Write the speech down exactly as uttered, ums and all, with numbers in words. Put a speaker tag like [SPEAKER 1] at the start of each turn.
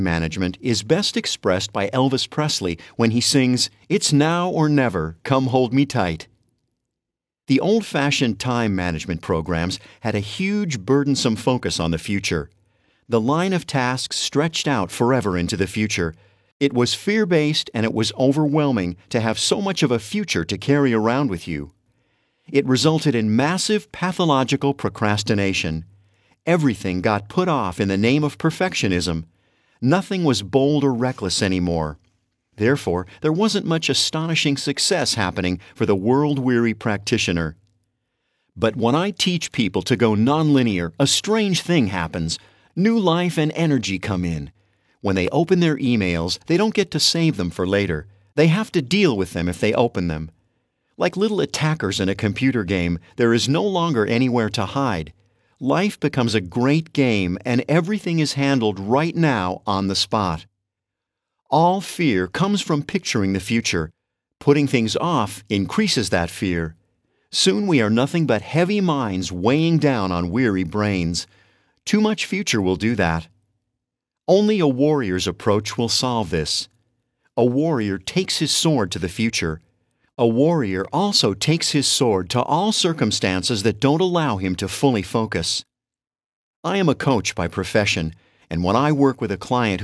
[SPEAKER 1] Management is best expressed by Elvis Presley when he sings, "It's now or never, come hold me tight." The old-fashioned time management programs had a huge, burdensome focus on the future. The line of tasks stretched out forever into the future. It was fear-based and it was overwhelming to have so much of a future to carry around with you. It resulted in massive pathological procrastination. Everything got put off in the name of perfectionism. Nothing was bold or reckless anymore. Therefore, there wasn't much astonishing success happening for the world-weary practitioner. But when I teach people to go nonlinear, a strange thing happens. New life and energy come in. When they open their emails, they don't get to save them for later. They have to deal with them if they open them. Like little attackers in a computer game, there is no longer anywhere to hide. Life becomes a great game, and everything is handled right now on the spot. All fear comes from picturing the future. Putting things off increases that fear. Soon we are nothing but heavy minds weighing down on weary brains. Too much future will do that. Only a warrior's approach will solve this. A warrior takes his sword to the future. A warrior also takes his sword to all circumstances that don't allow him to fully focus. I am a coach by profession, and when I work with a client who